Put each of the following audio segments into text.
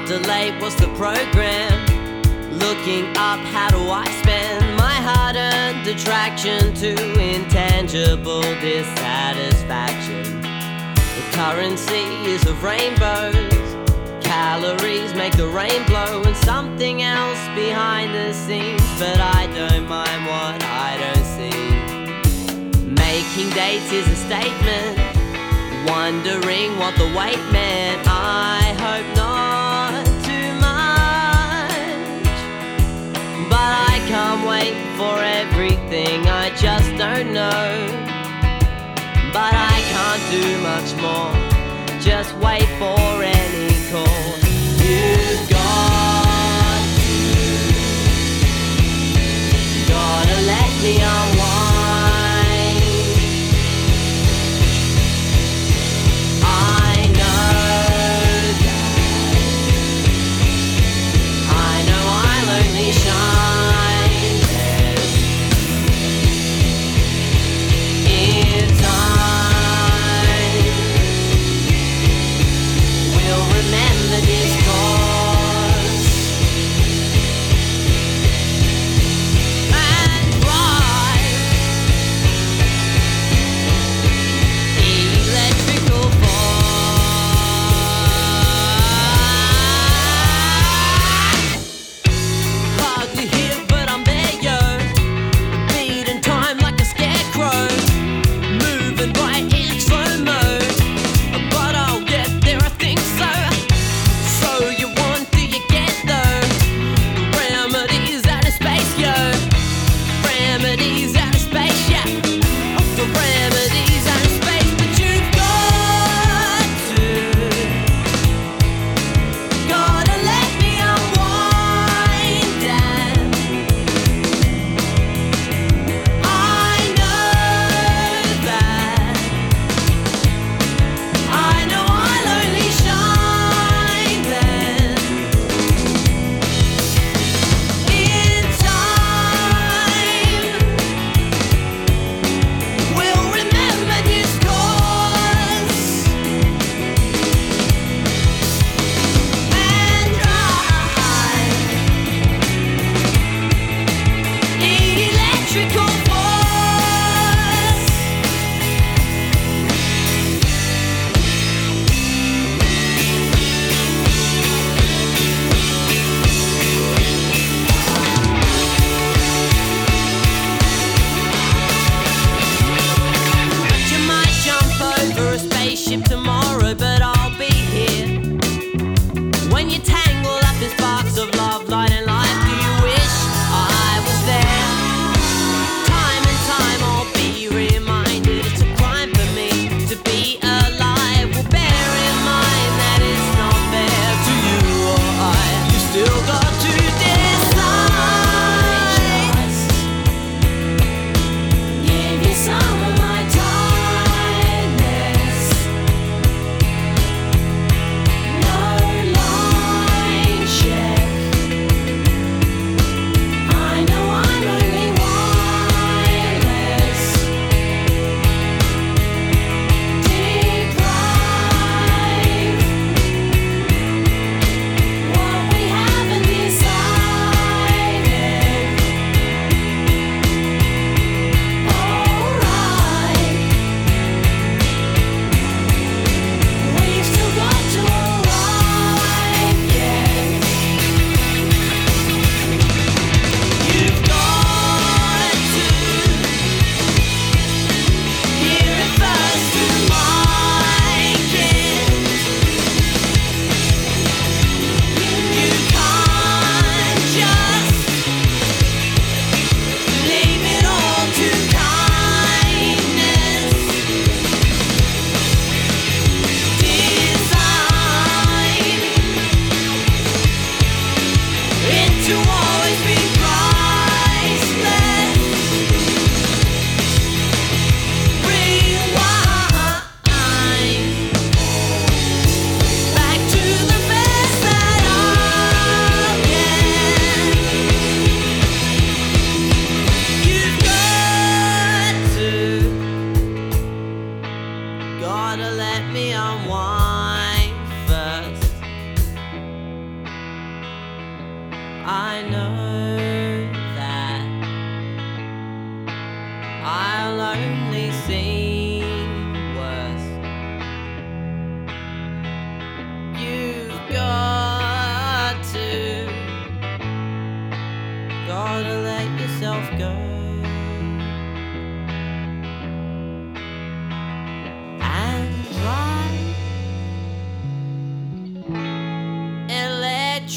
After late, what's the program? Looking up, how do I spend my hard-earned attraction to intangible dissatisfaction? The currency is of rainbows. Calories make the rain blow, and something else behind the scenes, but I don't mind what I don't see. Making dates is a statement, wondering what the weight meant. I hope not too much, but I can't wait for everything, I just don't know. But I can't do much more, just wait for any call. You've gotta let me unwind. I know I'll only shine in time.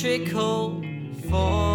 trickle for